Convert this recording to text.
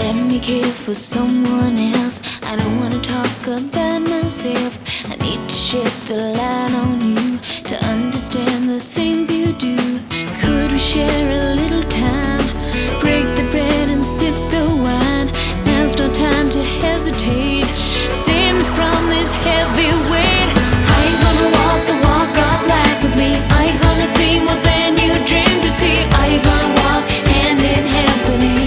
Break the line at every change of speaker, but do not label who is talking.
Let me care for someone else. I don't wanna talk about myself. I need to shed the light